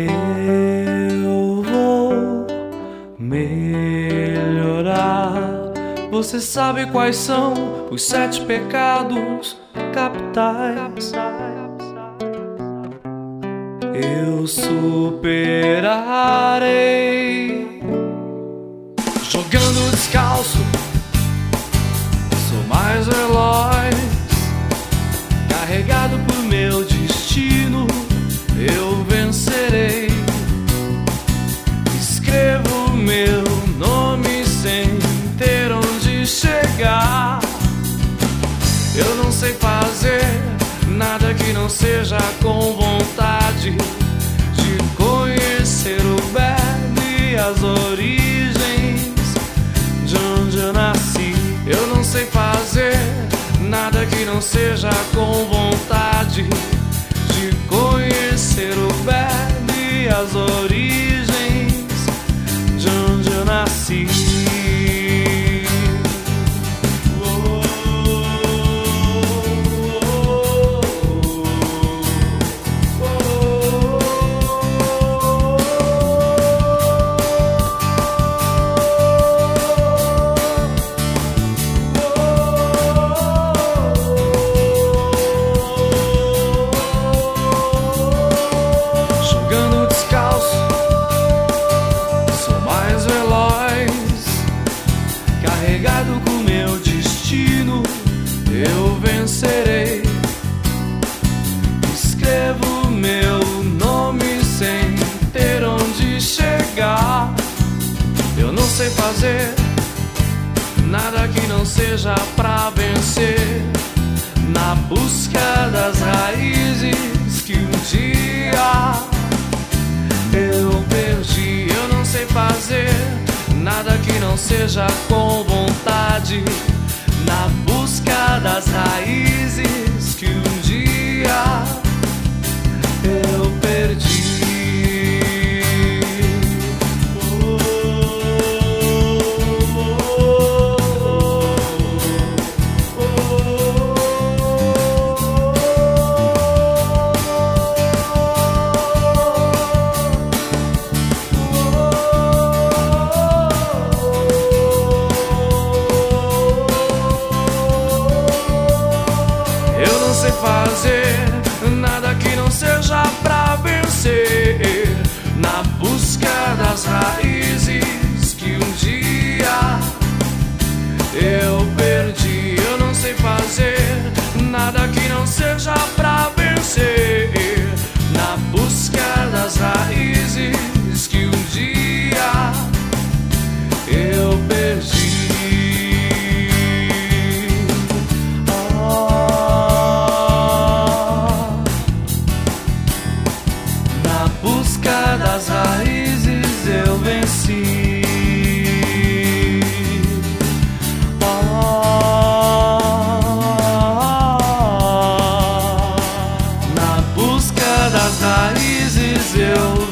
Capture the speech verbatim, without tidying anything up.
Eu vou melhorar. Você sabe quais são os sete pecados capitais? Eu superarei. Jogando descalço, sou mais veloz. Carregado por meu destino, eu vencerei. Escrevo meu nome sem ter onde chegar. Eu não sei fazer nada que não seja com vontade de conhecer o verbo e as origens de onde eu nasci. Eu não sei fazer nada que não seja com vontade de conhecer o verbo e as origens de onde eu nasci. Carregado com meu destino, eu vencerei. Escrevo meu nome sem ter onde chegar. Eu não sei fazer nada que não seja pra vencer. Na busca das raízes que um dia eu perdi. Eu não sei fazer nada que não seja com vontade. Na busca das raízes que um dia eu perdi. Não sei fazer nada que não seja pra vencer. Na busca das raízes que um dia eu perdi. Eu não sei fazer nada que não seja pra vencer. Na busca das raízes que um dia eu perdi. Busca das raízes eu venci. Oh, na busca das raízes eu